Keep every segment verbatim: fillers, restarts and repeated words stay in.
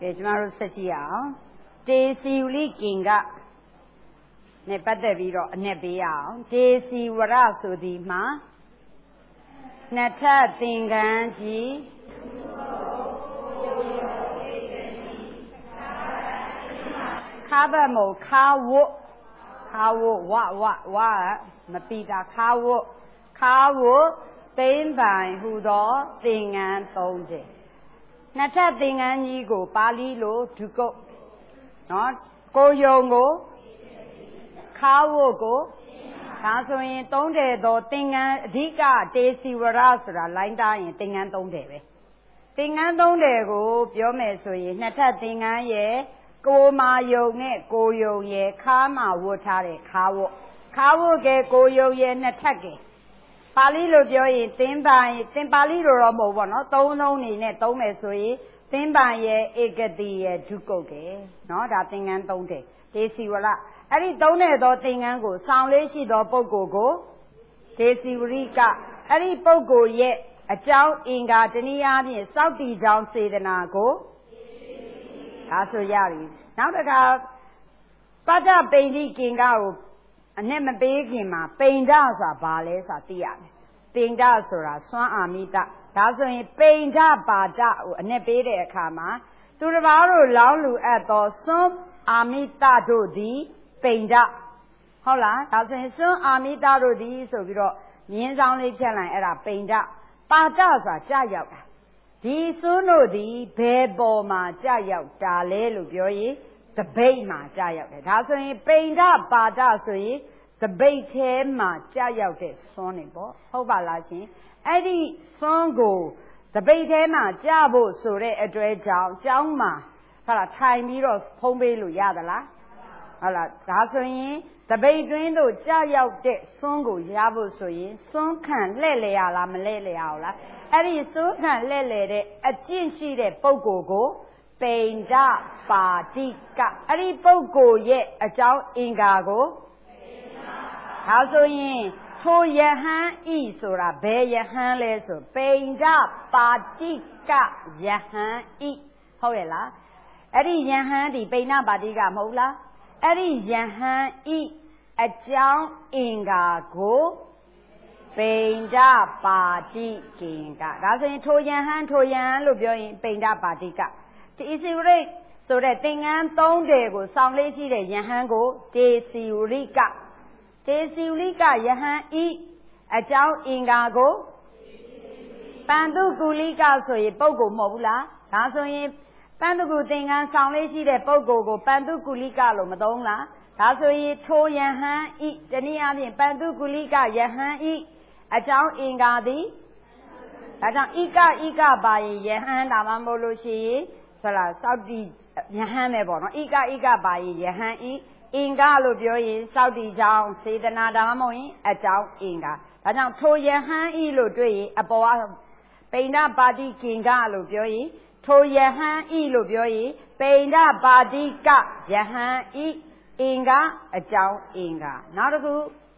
给chúng ta设计啊，这是有哩经个，你不得比了，你不要，这是我拉说的嘛，那他定干机。卡巴冇卡沃，卡沃哇哇哇，咪比达卡沃，卡沃顶办好多定案东西。那这定案呢个巴黎路足够，喏，个用个卡沃个，但所以东西都定案，这个这是我拉说啦，领导人定案东西呗，定案东西个表面所以那这定案也。ကိုမာယုံနဲ့ကိုယုံရဲ့ခါမှာဝတ်ထားတဲ့ခါဝတ်ခါဝတ်ကကိုယုံရဲ့နှစ်ထပ်ကပါဠိလိုပြောရင်သင်္ပန်သင်ပါဠိလိုတော့မဟုတ်ဘောနော်သုံးလုံးနေနဲ့သုံးမယ်ဆိုရင်သင်္ပန်ရဲ့ဧကတိရဲ့ဒုက္ကုတ်ကနော်ဒါသင်္ကန်းသုံးတယ်ဒေစီဝရအဲ့ဒီသုံးတဲ့သောသင်္ကန်းကိုစောင်းလေးရှိသောပုဂ္ဂိုလ်ကိုဒေစီဝရိကအဲ့ဒီပုဂ္ဂိုလ်ရဲ့အကြောင်းအင်္ဂါတနည်းအားဖြင့်စောင့်တည်ကြောင်းစေတနာကိုဒါဆိုရပြီနောက်တစ်ခါပတ္တပိဋိကင်္ဂကိုအနဲ့မပေးခင်မှာပိဋ္ဌဆိုတာဘာလဲဆိုတာသိရမယ်ပိဋ္ဌဆိုတာစွမ်းအာမိတဒါဆိုရင်ပိဋ္ဌပါဒကိုအနဲ့ပေးတဲ့အခါမှာသူတစ်ပါးတို့လောင်းလူအပ်သောစွမ်းအာမိတတို့သည်ပိဋ္ဌဟုတ်လားဒါဆိုရင်စွမ်းအာမိတတို့သည်ဆိုပြီးတော့မြင်းဆောင်လေးဖြတ်လိုက်အဲ့ဒါပိဋ္ဌပါဒဆိုတာကြာရောက်တာဒီစွန်းတို့သည်ဘယ်ပေါ်မှာကြာရောက်တာလဲလို့ပြောရင်တပိတ်မှာကြာရောက်တယ်ဒါဆိုရင်ပိဋ္ဌပါဒဆိုရင်တပိတ်ထဲမှာကြာရောက်တဲ့စွန်းနေပေါ့ဟုတ်ပါလားရှင်အဲ့ဒီစွန်းကိုတပိတ်ထဲမှာကြာဖို့ဆိုတဲ့အတွေ့အကြောင်းကျောင်းမှာဟာလားထိုင်ပြီးတော့ဖုံးပေးလို့ရသလားဟုတ်လားဒါဆိုရင်တပိတ်တွင်းတို့ကြာရောက်တဲ့စွန်းကိုရဖို့ဆိုရင်စွန်းခံလှဲ့လေရလားမလှဲ့လေရအောင်လားအဲ့ဒီစွန်းခံလှဲ့လေတဲ့အကျင့်ရှိတဲ့ပုဂ္ဂိုလ်ကိုပိဋ္ဌပါတိကအဲ့ဒီပုဂ္ဂိုလ်ရဲ့အကြောင်းအင်္ဂါကိုဒါဆိုရင်ထိုယဟန်ဤဆိုတာဘယ်ယဟန်လဲဆိုပိဋ္ဌပါတိကယဟန်ဤဟုတ်ရဲ့လားအဲ့ဒီယဟန်ဒီပိဋ္ဌပါတိကမဟုတ်လားအဲ့ဒီယဟန်ဤအကြောင်းအင်္ဂါကိုပိဋ္ဌပါတိကင်္ဂဒါဆိုရင်ထိုယဟန်ထိုယဟန်လို့ပြောရင်ပိဋ္ဌပါတိကဒီအစီဝရိတ်ဆိုတဲ့သင်္ကန်းသုံးတယ်ကိုစောင့်လေးရှိတဲ့ယဟန်ကိုဒေစီဝရိကဒေစီဝရိကယဟန်ဤအကြောင်းအင်္ဂါကိုပန္တုကုလိကဆိုရင်ပုဂ္ဂိုလ်မဟုတ်ဘူးလားဒါဆိုရင်ပန္တုကုသင်္ကန်းစောင့်လေးရှိတဲ့ပုဂ္ဂိုလ်ကိုပန္တုကုလိကလို့မသုံးလားဒါဆိုရင်ထိုယဟန်ဤတနည်းအားဖြင့်ပန္တုကုလိကယဟန်ဤအကြောင်းအင်္ဂါသည်ဒါကြောင့်ဣကဣကပါရင်ယဟန်ဒါမှမဟုတ်လို့ရှိရင်ဆလာစောက်တီယဟန်ပဲပေါ့နော်ဣကဣကပါရင်ယဟန်ဤအင်္ဂါလို့ပြောရင်စောက်တီကြောင့်စေတနာဒါမှမဟုတ်ရင်အကြောင်းအင်္ဂါဒါကြောင့်ထိုယဟန်ဤလို့တွေ့ရင်အပေါ်ကပိဋ္ဌပါတိကင်္ဂလို့ပြောရင်ထိုယဟန်ဤလို့ပြောရင်ပိဋ္ဌပါတိကယဟန်ဤအင်္ဂါအကြောင်းအင်္ဂါနောက်တစ်ခု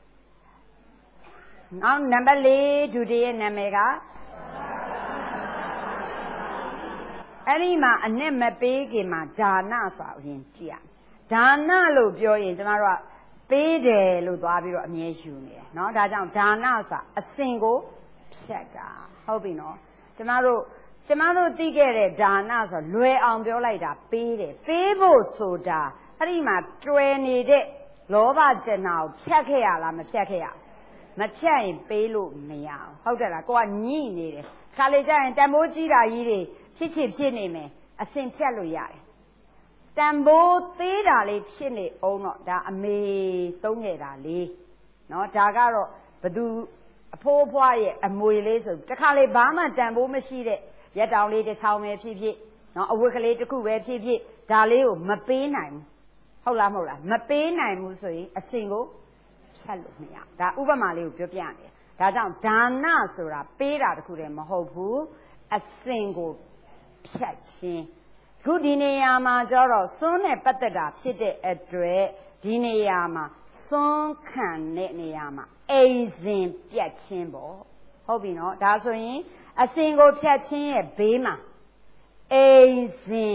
နောက်နံပါတ်လေးဒုတိယနာမည်ကအဲ့ဒီမှာအနဲ့မပေးခင်မှာဒါနဆိုအရင်ကြည့်ရဒါနလို့ပြောရင်ကျမတို့ကပေးတယ်လို့သွားပြီးတော့အမြဲယူနေတယ်เนาะဒါကြောင့်ဒါနဆိုအစဉ်ကိုဖြတ်တာဟုတ်ပြီเนาะကျမတို့ကျမတို့သိခဲ့တဲ့ဒါနဆိုလွယ်အောင်ပြောလိုက်တာပေးတယ်ပေးဖို့ဆိုတာအဲ့ဒီမှာတွယ်နေတဲ့လောဘတဏှာကိုဖြတ်ခဲ့ရလားမဖြတ်ခဲ့ရမဖြတ်ရင်ပေးလို့မရအောင်ဟုတ်တယ်လားကိုကညှိနေတယ်ခါလေကျရင်တန်ဖိုးကြီးတာကြီးတွေဖြစ်ဖြစ်ဖြစ်နေမယ်အစဉ်ဖြတ်လို့ရတယ်တန်ဖိုးသေးတာလေးဖြစ်နေအောင်တော့ဒါအမေသုံးခဲ့တာလေးเนาะဒါကတော့ဘသူအဖိုးအဖွားရဲ့အမွေလေးဆိုတခါလေဘာမှတန်ဖိုးမရှိတဲ့ရက်တောင်လေးတစ်ချောင်းပဲဖြစ်ဖြစ်เนาะအဝတ်ကလေးတစ်ခုပဲဖြစ်ဖြစ်ဒါလေးကိုမပေးနိုင်ဘူးဟုတ်လားမဟုတ်လားမပေးနိုင်ဘူးဆိုရင်အစဉ်ကိုဖြတ်လို့မရဒါဥပမာလေးကိုပြောပြနေဒါကြောင့်ဒါနဆိုတာပေးတာတခုတည်းမဟုတ်ဘူးအစဉ်ကိုဖြတ်ခြင်းခုဒီနေရာမှာကျတော့စွန်းနဲ့ပတ်သက်တာဖြစ်တဲ့အတွက်ဒီနေရာမှာစွန်းခံတဲ့နေရာမှာအိမ်စဉ်ပြတ်ခြင်းပေါ့ဟုတ်ပြီနော်ဒါဆိုရင်အစဉ်ကိုဖြတ်ခြင်းရဲ့ဘေးမှာအိမ်စဉ်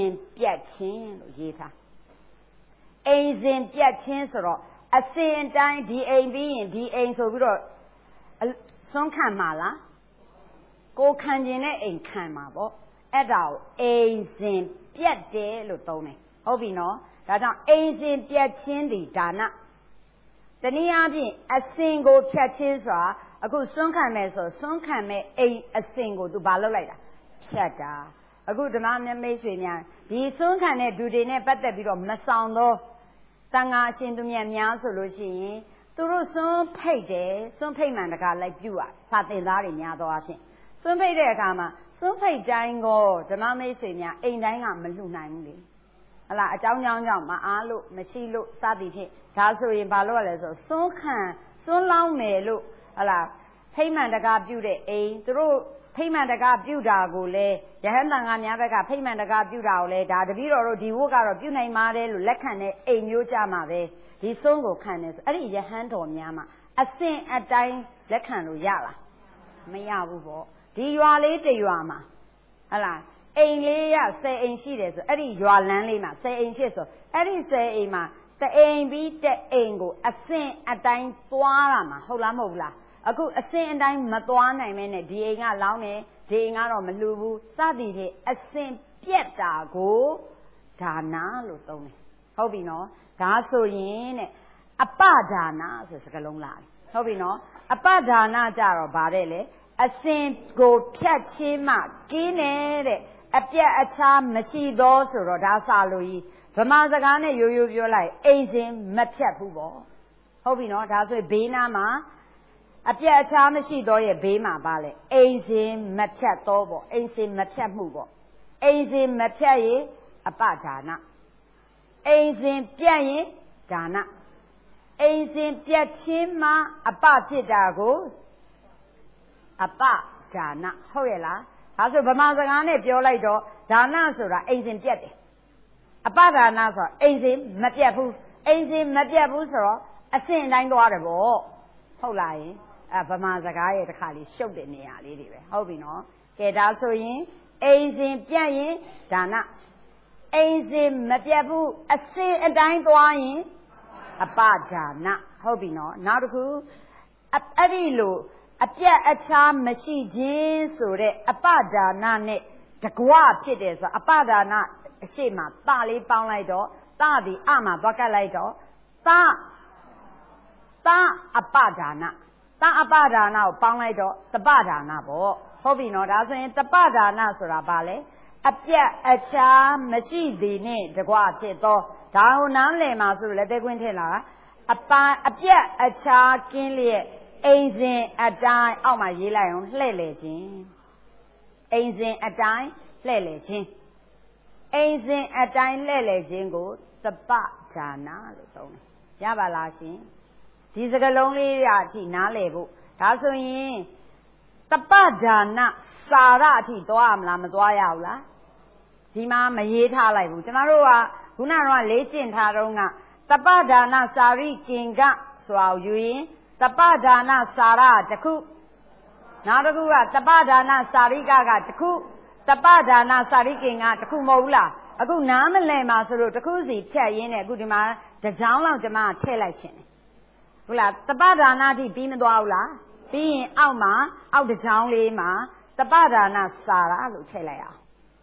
ပြတ်ခြင်းလို့ရေးထားအိမ်စဉ်ပြတ်ခြင်းဆိုတော့အစဉ်အတိုင်းဒီအိမ်ပြီးရင်ဒီအိမ်ဆိုပြီးတော့စွန့်ခံမှာလားကိုခံခြင်းနဲ့အိမ်ခံမှာပေါ့အဲ့ဒါကိုအိမ်စဉ်ပြတ်တယ်လို့သုံးတယ်ဟုတ်ပြီနော်ဒါကြောင့်အိမ်စဉ်ပြတ်ခြင်းဒီဒါနတနည်းအားဖြင့်အစဉ်ကိုဖြတ်ခြင်းဆိုတာအခုစွန့်ခံမယ်ဆိုစွန့်ခံမဲ့အိမ်အစဉ်ကိုသူဘာလုပ်လိုက်တာဖြတ်တာအခုဓမ္မမြတ်မိတ်ဆွေများဒီစွန့်ခံတဲ့ဒုတွေနဲ့ပတ်သက်ပြီးတော့မဆောင်တော့တန်ဃာအရှင်သူမြတ်များဆိုလို့ရှိရင်သူတို့စွန့်ဖိတ်တယ်စွန့်ဖိတ်မှန်တကာလိုက်ပြုတ်อ่ะစာသင်သားတွေများတော့အဖြစ်စွန့်ဖိတ်တဲ့အခါမှာစွန့်ဖိတ်တိုင်းကိုဓမ္မမိတ်ဆွေများအိမ်တိုင်းကမလှူနိုင်ဘူးလေဟလာအကြောင်းကြောင်းကြောင့်မအားလို့မရှိလို့စသည်ဖြင့်ဒါဆိုရင်ဘာလို့ရလဲဆိုစွန့်ခံစွန့်လောင်းမယ်လို့ဟလာဖိမှန်တကာပြုတဲ့အိမ်သူတို့ဖိမှန်တကာပြုတာကိုလေယဟန်တန်ဃာများဘက်ကဖိမှန်တကာပြုတာကိုလေဒါတပည့်တော်တို့ဒီဝတ်ကတော့ပြုနိုင်ပါတယ်လို့လက်ခံတဲ့အိမ်မျိုးကြမှာပဲဒီစွန့်ကိုခံတယ်ဆိုအဲ့ဒီယဟန်တော်များမှာအစဉ်အတိုင်းလက်ခံလို့ရလားမရဘူးပေါ့ဒီရွာလေးတရွာမှာဟလာအိမ်လေးရဆယ်အိမ်ရှိတယ်ဆိုအဲ့ဒီရွာလမ်းလေးမှာဆယ်အိမ်ရှိဆိုအဲ့ဒီဆယ်အိမ်မှာတအိမ်ပြီးတအိမ်ကိုအစဉ်အတိုင်းသွားတာမှာဟုတ်လားမဟုတ်ဘူးလားအခုအစဉ်အတိုင်းမသွားနိုင်မဲနဲ့ဒီအိမ်ကလောင်းတယ်ဒီအိမ်ကတော့မလှူဘူးစသည်ဖြင့်အစဉ်ပြက်တာကိုဒါနလို့သုံးတယ်ဟုတ်ပြီနော်ဒါဆိုရင်တဲ့အပဒါနဆိုစကားလုံးလာတယ်ဟုတ်ပြီနော်အပဒါနကြတော့ဗါတဲ့လေအစဉ်ကိုဖြတ်ချင်းမှကင်းတယ်တဲ့အပြက်အခြားမရှိသောဆိုတော့ဒါစာလို့ကြီးဗမာစကားနဲ့ရိုးရိုးပြောလိုက်အိမ်စဉ်မဖြတ်ဘူးပေါ့ဟုတ်ပြီနော်ဒါဆိုဘေးနားမှာအပြက်အခြားမရှိသောရဲ့ဘေးမှာပါလေအိမ်စဉ်မဖြတ်သောပေါ့အိမ်စဉ်မဖြတ်မှုပေါ့အိမ်စဉ်မဖြတ်ရင်အပဒါနအိမ်စဉ်ပြတ်ရင်ဒါနအိမ်စဉ်ပြတ်ခြင်းမှအပဖြစ်တာကိုအပဒါနဟုတ်ရဲ့လားဒါဆိုဗမာစကားနဲ့ပြောလိုက်တော့ဒါနဆိုတာအိမ်စဉ်ပြတ်တယ်အပဒါနဆိုတာအိမ်စဉ်မပြတ်ဘူးအိမ်စဉ်မပြတ်ဘူးဆိုတော့အစဉ်တိုင်းသွားတယ်ပေါ့ဟုတ်လားယင်အဲဗမာစကားရဲ့တစ်ခါလေးရှုပ်တဲ့နေရာလေးတွေပဲဟုတ်ပြီနော်ကဲဒါဆိုရင်အိမ်စဉ်ပြတ်ရင်ဒါနအိမ်စဉ်မပြတ်ဘူးအစဉ်အတိုင်းသွားရင်အပဒါနဟုတ်ပြီနော်နောက်တစ်ခုအဲ့ဒီလိုအပြတ်အခြားမရှိခြင်းဆိုတဲ့အပဒါနနဲ့တကွဖြစ်တယ်ဆိုအပဒါနအရှိမတလေးပေါင်းလိုက်တော့တသည်အမှာသွားကတ်လိုက်တော့တတအပဒါနတအပဒါနကိုပေါင်းလိုက်တော့တပဒါနပေါ့ဟုတ်ပြီနော်ဒါဆိုရင်တပဒါနဆိုတာဘာလဲအပြတ်အခြားမရှိသည်နဲ့တကွဖြစ်တော့ဒါကိုနားလည်မှာဆိုလို့လက်သေးခွင်းထည့်လာအပအပြတ်အခြားကင်းလျက်အိမ်စဉ်အတိုင်းအောက်မှာရေးလိုက်အောင်လှဲ့လေခြင်းအိမ်စဉ်အတိုင်းလှဲ့လေခြင်းအိမ်စဉ်အတိုင်းလှဲ့လေခြင်းကိုတပဒါနလို့သုံးတယ်ရပါလားရှင်ဒီစကားလုံးလေးရအထိနားလည်ဖို့ဒါဆိုရင်တပဒါနစာရအထိသွားမလားမသွားရဘူးလားဒီမှာမရေးထားလိုက်ဘူးကျမတို့ကခုနကတော့လေ့ကျင့်ထားတော့ကတပဒါနစာရိကင်ကဆိုတာကိုယူရင်တပဒါနစာရတစ်ခုနောက်တစ်ခုကတပဒါနစာရိကကတစ်ခုတပဒါနစာရိကင်ကတစ်ခုမဟုတ်ဘူးလားအခုနားမလည်မှာဆိုလို့တစ်ခုစီဖြတ်ရင်းနဲ့အခုဒီမှာတစ်ကြောင်းလောက်ကျမထည့်လိုက်ရှင်တယ်ဟုတ်လားတပဒါနအထိပြီးမသွားဘူးလားပြီးရင်အောက်မှာအောက်တစ်ကြောင်းလေးမှာတပဒါနစာရလို့ထည့်လိုက်အောင်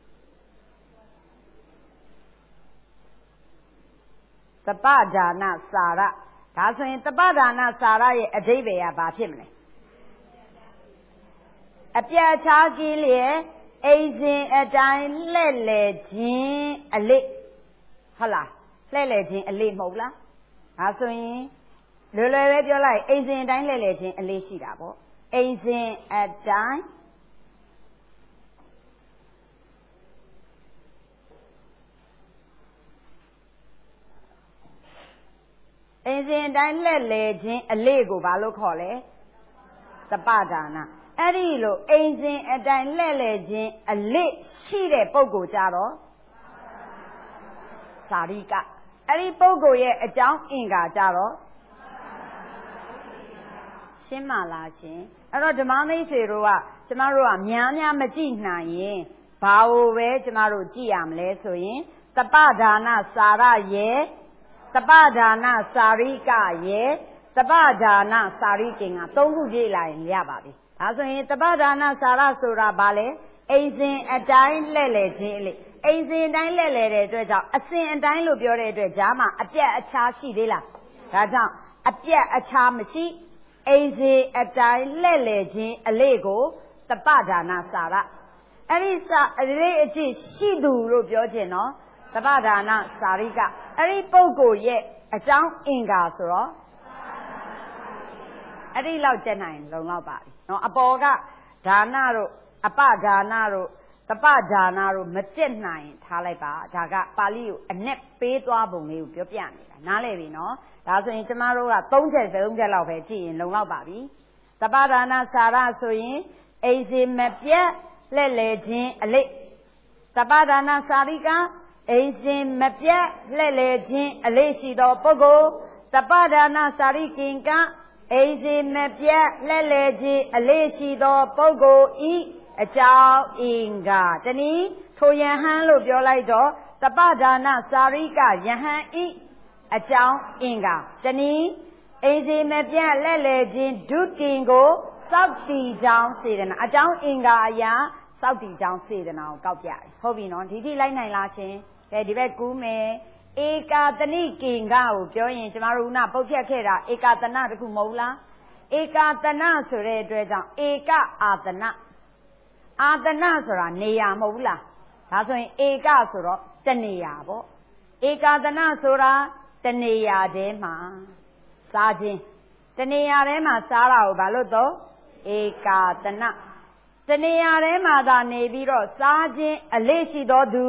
တပဒါနစာရဒါဆိုရင်တပဒါနစာရရဲ့အဓိပ္ပာယ်ကဘာဖြစ်မလဲအပြတ်ချားကင်းလျက်အိမ်စဉ်အတိုင်းလှဲ့လေခြင်းအလေးဟုတ်လားလှဲ့လေခြင်းအလေးမဟုတ်လားဒါဆိုရင်လွယ်လွယ်ပဲပြောလိုက်အိမ်စဉ်အတိုင်းလှဲ့လေခြင်းအလေးရှိတာပေါ့အိမ်စဉ်အတိုင်းအိမ်စဉ်အတိုင်းလှဲ့လေခြင်းအလေးကိုဘာလို့ခေါ်လဲတပဒါနအဲ့ဒီလိုအိမ်စဉ်အတိုင်းလှဲ့လေခြင်းအလေးရှိတဲ့ပုဂ္ဂိုလ်ကြတော့စာရိကအဲ့ဒီပုဂ္ဂိုလ်ရဲ့အကြောင်းအင်္ဂါကြတော့ရှင်းပါလားရှင်အဲ့တော့ဓမ္မမိတ်ဆွေတို့ကကျမတို့ကများများမကြည့်နိုင်ရင်ဘာကိုပဲကျမတို့ကြည့်ရမလဲဆိုရင်တပ္ပဒါနစာရရဲ့တပ္ပဒါနစာရိကရဲ့တပ္ပဒါနစာရိကင်ကသုံးခုပြည့်လာရင်ရပါပြီဒါဆိုရင်တပ္ပဒါနစာရဆိုတာဘာလဲအိမ်စဉ်အတိုင်းလှည့်လည်ခြင်းလေအိမ်စဉ်အတိုင်းလှည့်လည်တဲ့အတွက်ကြောင့်အစဉ်အတိုင်းလို့ပြောတဲ့အတွက်ဂျားမှာအပြတ်အချားရှိသေးလားဒါကြောင့်အပြတ်အချားမရှိအိမ်စဉ်အတိုင်းလှည့်လည်ခြင်းအလေးကိုတပ္ပဒါနစာရအဲ့ဒီစာအလေးအကျင့်ရှိသူလို့ပြောခြင်းနော်တပ္ပဒါနစာရိကအဲ့ဒီပုဂ္ဂိုလ်ရဲ့အကြောင်းအင်္ဂါဆိုတော့အဲ့ဒီလောက်ကျက်နိုင်လုံလောက်ပါပြီနော်အပေါ်ကဒါနတို့အပဒါနတို့တပ္ပဒါနတို့မကျက်နိုင်ထားလိုက်ပါဒါကပါဠိကိုအ내ပေးသွားပုံလေးကိုပြောပြနေတာနားလည်ပြီနော်ဒါဆိုရင်ကျမတို့ကသုံးချက်သုံးချက်လောက်ပဲကြည့်ရင်လုံလောက်ပါပြီတပ္ပဒါနစာရဆိုရင်အိမ်စီမပြတ်လက်လေခြင်းအလေးတပ္ပဒါနစာရိကအိမ်စဉ်မပြတ်လှည့်လည်ခြင်းအလေးရှိသောပုဂ္ဂိုလ်တပ္ပဒါနစာရိကင်ကအိမ်စဉ်မပြတ်လှည့်လည်ခြင်းအလေးရှိသောပုဂ္ဂိုလ်ဤအကြောင်းအင်္ဂါတနည်းထိုယဟန်လို့ပြောလိုက်တော့တပ္ပဒါနစာရိကယဟန်ဤအကြောင်းအင်္ဂါတနည်းအိမ်စဉ်မပြတ်လှည့်လည်ခြင်းဒုတင်ကိုစောက်တည်ကြောင်းစေတနာအကြောင်းအင်္ဂါအရာစောက်တည်ကြောင်းစေတနာကိုကောက်ပြတယ်ဟုတ်ပြီနော်ဒီတိလိုက်နိုင်လားရှင်ကဲဒီဘက်ကူးမယ်ဧကာတနိကိင်္ဂကိုပြောရင်ကျမတို့ကပုတ်ဖြတ်ခဲ့တာဧကာတနတခုမဟုတ်လားဧကာတနဆိုတဲ့အတွက်ကြောင့်ဧကအာတနအာတနဆိုတာနေရာမဟုတ်ဘူးလားဒါဆိုရင်ဧကဆိုတော့တနေရာပေါ့ဧကာတနဆိုတာတနေရာတည်းမှာစားခြင်းတနေရာထဲမှာစားတာကိုဘာလို့တော့ဧကာတနတနေရာထဲမှာသာနေပြီးတော့စားခြင်းအလေးရှိတော်သူ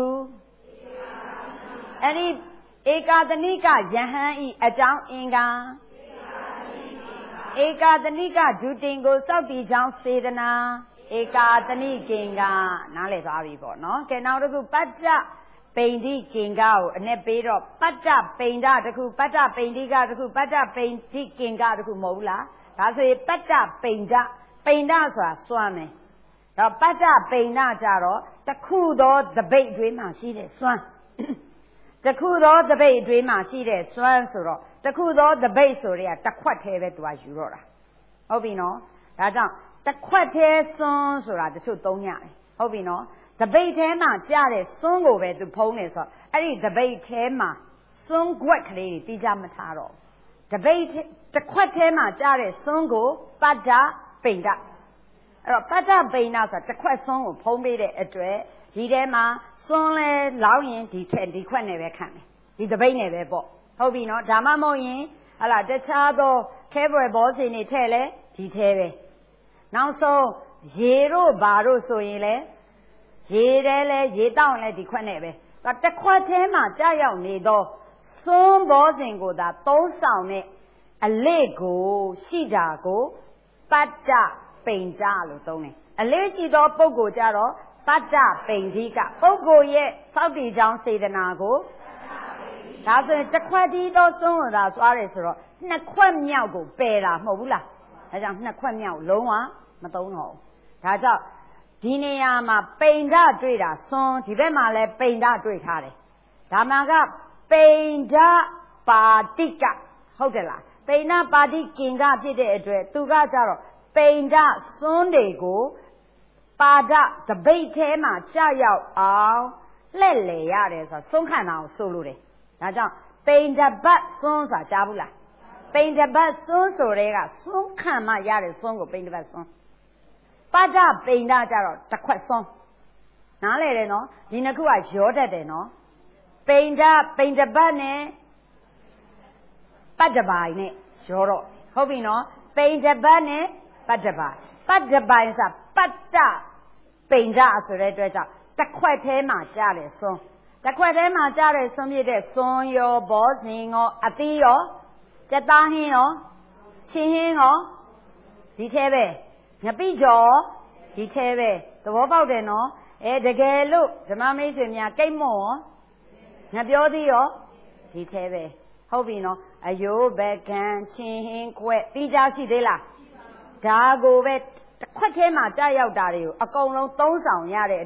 အဲ့ဒီဧကာတနိကယဟန်ဤအကြောင်းအင်္ဂါဧကာတနိကဒုတင်ကိုစောက်တည်ကြောင်းစေတနာဧကာတနိကိင်္ဂနားလည်သွားပြီပေါ့နော်ကဲနောက်တစ်ခုပတ္တပိန္တိကိင်္ဂကိုအ내ပေးတော့ပတ္တပိန္ဒတစ်ခုပတ္တပိန္တိကတစ်ခုပတ္တပိန္တိကိင်္ဂတစ်ခုမဟုတ်လားဒါဆိုရင်ပတ္တပိန္ဒပိန္ဒဆိုတာစွမ်းမယ်တော့ပတ္တပိန္ဒကြတော့တစ်ခုသောတပိတ်အတွင်းမှာရှိတဲ့စွမ်းတခုသောတပိတ်အတွင်းမှာရှိတဲ့စွမ်းဆိုတော့တခုသောတပိတ်ဆိုတဲ့ကတစ်ခွက်သေးပဲသူကယူတော့တာဟုတ်ပြီနော်ဒါကြောင့်တစ်ခွက်သေးစွန်းဆိုတာတချို့သုံးရတယ်ဟုတ်ပြီနော်တပိတ်ထဲမှာကြားတဲ့စွန်းကိုပဲသူဖုံးနေဆိုတော့အဲ့ဒီတပိတ်ထဲမှာစွန်းခွက်ကလေးတွေပြီးကြမထားတော့တပိတ်တစ်ခွက်ထဲမှာကြားတဲ့စွန်းကိုပတ္တပိန္ဒအဲ့တော့ပတ္တပိန္ဒဆိုတာတစ်ခွက်စွန်းကိုဖုံးပေးတဲ့အတွက်ဒီထဲမှာစွန်းလဲလောင်းရင်ဒီထက်ဒီခွက်နဲ့ပဲခံတယ်ဒီတပိတ်နဲ့ပဲပေါ့ဟုတ်ပြီနော်ဒါမှမဟုတ်ရင်ဟလာတခြားသောခဲပွဲဘောစင်တွေထည့်လဲဒီထဲပဲနောက်ဆုံးရေတို့ဘာတို့ဆိုရင်လဲရေတဲလဲရေတောင်းလဲဒီခွက်နဲ့ပဲတစ်ခွက်ထဲမှာကြာရောက်နေသောစွန်းဘောစင်ကိုသာသုံးဆောင်တဲ့အလေးကိုရှိတာကိုပတ္တပိန္ဒလို့သုံးတယ်အလေးရှိသောပုဂ္ဂိုလ်ကြတော့ပတ္တပိန္ဒိကပုဂ္ဂိုလ်ရဲ့စောက်တည်ကြောင်းစေတနာကိုဒါဆိုရင်တစ်ခွက်ဒီသောစွန်းကိုသာသွားတယ်ဆိုတော့နှစ်ခွက်မြောက်ကိုပယ်တာမဟုတ်ဘူးလားဒါကြောင့်နှစ်ခွက်မြောက်လုံးဝမသုံးတော့ဘူးဒါကြောင့်ဒီနေရာမှာပိန္ဒတွေ့တာစွန်းဒီဘက်မှာလည်းပိန္ဒတွေ့ထားတယ်ဒါမှကပိန္ဒပါတိကဟုတ်တယ်လားပိန္ဒပါတိကင်္ဂဖြစ်တဲ့အတွက်သူကကြတော့ပိန္ဒစွန်းတွေကိုပါဒတပိတ်ထဲမှာကြာရောက်အောင်လှည့်လေရတယ်ဆိုတော့စွန်းခံတာကိုဆိုလိုတယ်ဒါကြောင့်ပိန္ဒပတ်စွန်းဆိုတာကြားဘူးလားပိန္ဒပတ်စွန်းဆိုတဲ့ကစွန်းခံမှရတဲ့စွန်းကိုပိန္ဒပတ်စွန်းပတ္တပိန္ဒကြတော့တစ်ခွက်စွန်းနားလေတယ်နော်ဒီနှစ်ခုကရောတတ်တယ်နော်ပိန္ဒပိန္ဒပတ်နဲ့ပတ္တပိုင်နဲ့ရောတော့ဟုတ်ပြီနော်ပိန္ဒပတ်နဲ့ပတ္တပိုင်ပတ္တပိုင်ဆိုပတ္တပိန္ဒဆိုတဲ့အတွက်ကြောင့်တစ်ခွက်ထဲမှာကြားတယ်စွန်းတစ်ခွက်ထဲမှာကြားတယ်စွန်းပြတဲ့စွန်းရောဘောဇင်ရောအသီးရောကြက်သားဟင်းရောချင်းဟင်းရောဒီထဲပဲငပိကျော်ဒီထဲပဲသဘောပေါက်တယ်နော်အဲတကယ်လို့ဓမ္မမိတ်ဆွေများကိတ်မွန်ရောငပြောသေးရောဒီထဲပဲဟုတ်ပြီနော်အယိုးဘကံချင်းဟင်းခွဲပြီးကြရှိသေးလားဒါကိုပဲတစ်ခွက်ထဲမှာကြာရောက်တာတွေကိုအကုန်လုံးသုံးဆောင်ရတဲ့အတွက်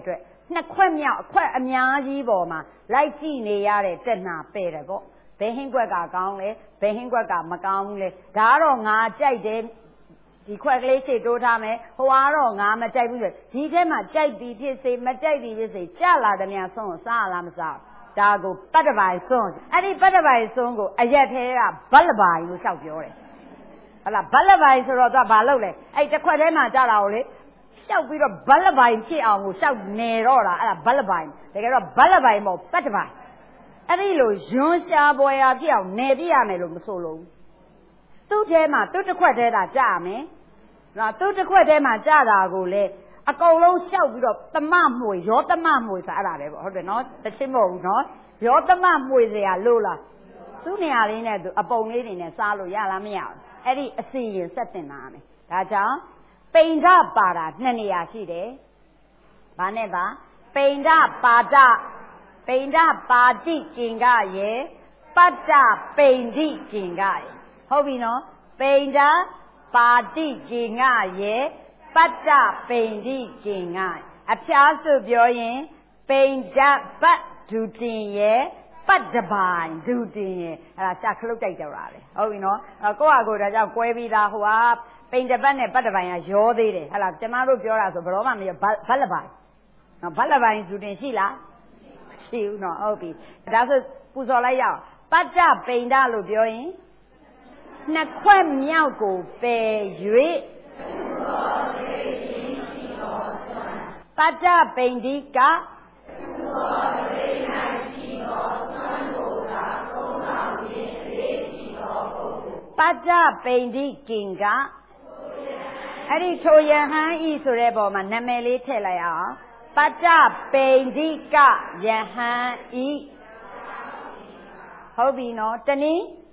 နှစ်ခွက်မြောက်အခွက်အများကြီးပေါ်မှာလိုက်ကြည့်နေရတဲ့တဏှာပယ်တယ်ပေါ့ဘယ်ဟင်းခွက်ကကောင်းလဲဘယ်ဟင်းခွက်ကမကောင်းဘူးလဲဒါကတော့ငါကြိုက်တယ်ဒီခွက်ကလေးရှေ့တိုးထားမယ်ဟိုကတော့ငါမကြိုက်ဘူးလေဒီထဲမှာကြိုက်ပြီးဖြစ်စေမကြိုက်ပြီးဖြစ်စေကြလာတဲ့များဆုံးကိုစားလားမစားဒါကိုပတ္တပိုင်ဆုံးအဲ့ဒီပတ္တပိုင်ဆုံးကိုအရက်သေးကဘတ်လပိုင်လို့လျှောက်ပြောတယ်ဟလာဘတ်လပိုင်ဆိုတော့သူကဘာလုပ်လဲအဲ့တစ်ခွက်ထဲမှာကြတာကိုလေလျှောက်ပြီးတော့ဘတ်လပိုင်ဖြစ်အောင်ကိုလျှောက်နေတော့တာအဲ့ဒါဘတ်လပိုင်တကယ်တော့ဘတ်လပိုင်မဟုတ်ပတ္တပိုင်အဲ့ဒီလိုယွန်းရှားပွဲရဖြစ်အောင်နေပြရမယ်လို့မဆိုလို့သူ့ထဲမှာသူ့တစ်ခွက်ထဲတာကြရမယ်နော်သူ့တစ်ခွက်ထဲမှာကြတာကိုလေအကုန်လုံးလျှောက်ပြီးတော့သမမွေရောသမမွေဆိုအဲ့ဒါပဲပေါ့ဟုတ်တယ်နော်တချင်းမဟုတ်ဘူးနော်ရောသမမွေစရာလို့လားသူ့နေရာလေးနဲ့သူအပုံလေးတွေနဲ့စားလို့ရလားမရဘူးအဲ့ဒီအစီရင်ဆက်တင်လာမယ်ဒါကြောင့်ပိန်ဓပါတာနှစ်နေရာရှိတယ်ဘာနဲ့ပါပိန်ဓပါဒပိန်ဓပါတိကင်္ဂရေပတ္တပိန်တိကင်္ဂရေဟုတ်ပြီနော်ပိန်ဓပါတိကင်္ဂရေပတ္တပိန်တိကင်္ဂအဖြားစုပြောရင်ပိန်ဓပတ္ဒုတင်ရေပတ္တပိုင်ဒုတင်ရေအဲ့ဒါရှာခလုတ်တိုက်ကြတာလေဟုတ်ပြီနော်ကိုယ့်ဟာကိုယ်ဒါကြောင့်ကွဲပြီးသားဟိုကပိန်တပတ်နဲ့ပတ္တပိုင်ကရောသေးတယ်ဟဲ့လားကျမတို့ပြောတာဆိုဘယ်တော့မှမရောဘတ်လပိုင်နော်ဘတ်လပိုင်ဒုတင်ရှိလားရှိဦးနော်ဟုတ်ပြီဒါဆိုပူဇော်လိုက်ရအောင်ပတ္တပိန်တလို့ပြောရင်နှစ်ခွက်မြောက်ကိုပယ်၍ပတ္တပိန်တိကပတ္တပိန်တိကင်္ဂအဲ့ဒီထိုယဟန်ဤဆိုတဲ့ပေါ်မှာနာမည်လေးထည့်လိုက်အောင်ပတ္တပိန်တိကယဟန်ဤဟုတ်ပြီနော်တနည်း